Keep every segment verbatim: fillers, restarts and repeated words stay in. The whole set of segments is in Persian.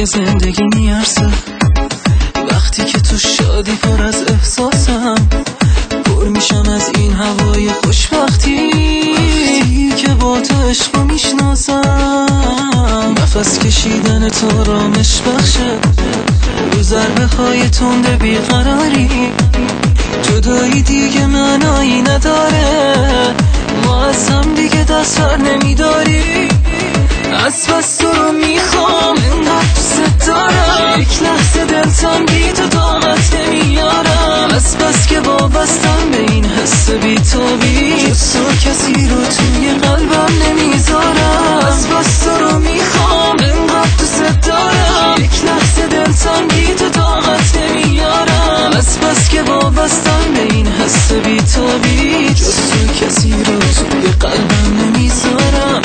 های زندگی میارزه. وقتی که تو شادی پر از احساسم، پر میشم از این هوای خوشبختی که با تو عشقو میشناسم. نفس کشیدن تو رامش بخشه رو ضربه های تند بیقراری. جدایی دیگه معنایی نداره، ما از هم دیگه دست بر نمیداری. از بس تو رو میخوام، انقدر دوست دارم، یک لحظه دلتم بی تو طاقت نمیارم. از بس که وابستم به این حس بی تو بی جز تو کسی رو توی قلبم نمیذارم. از بس تو رو میخوام، انقدر دوست دارم، یک لحظه دلتم بی تو طاقت نمیارم. از بس که وابستم به این حس بی تو بی جز تو کسی رو توی قلبم نمیذارم.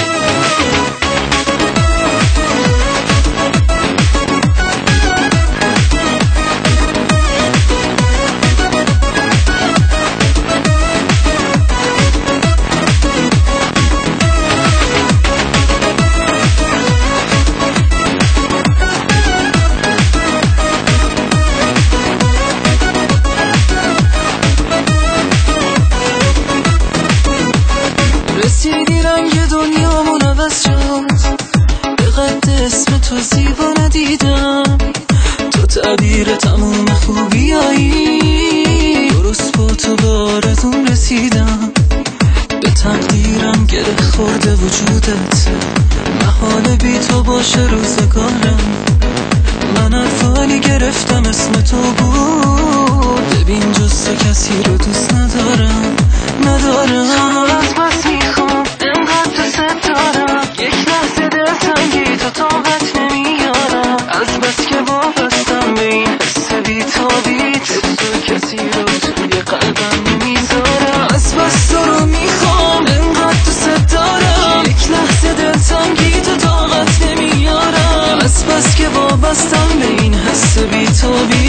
رسیدی رنگ دنیامون عوض شد، به قد اسم تو زیبا ندیدم. تو تعبیر تموم خوبیایی، درست با تو به آرزوم رسیدم. به تقدیرم گره خورده وجودت، محاله بی تو باشه روزگارم. من عرفانی گرفتم اسم تو بود، ببین جز تو کسی رو دوست ندارم ندارم. از بس میخوام، انقدر دوست دارم، یک لحظه دلتنگی تو طاقت نمیارم. از بس که وابستم به این حس بی تو بی جز تو کسی رو توی قلبم نمیذارم. از بس تو رو میخوام، انقدر دوست دارم، یک لحظه دلتنگی تو طاقت نمیارم. از بس که وابستم به این حس بی تو بی